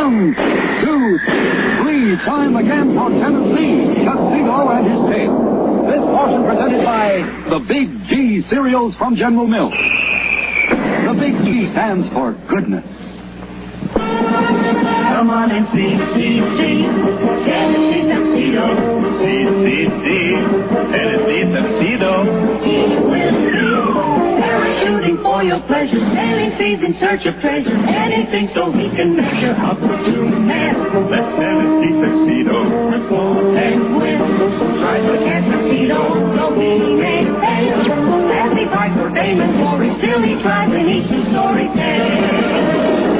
1, 2, 3, time again for Tennessee, Tuxedo and his tail. This portion presented by the Big G cereals from General Mills. The Big G stands for goodness. Come on and see, Tennessee Tuxedo. Tennessee Tuxedo. He will be parachuting for your pleasure, sailing seas in search of treasure, anything so he can measure up to man. Let Tennessee Tuxedo report and win. Try to get Tuxedo, so he may fail. As he fights for fame and glory, still he tries and eats his story tale.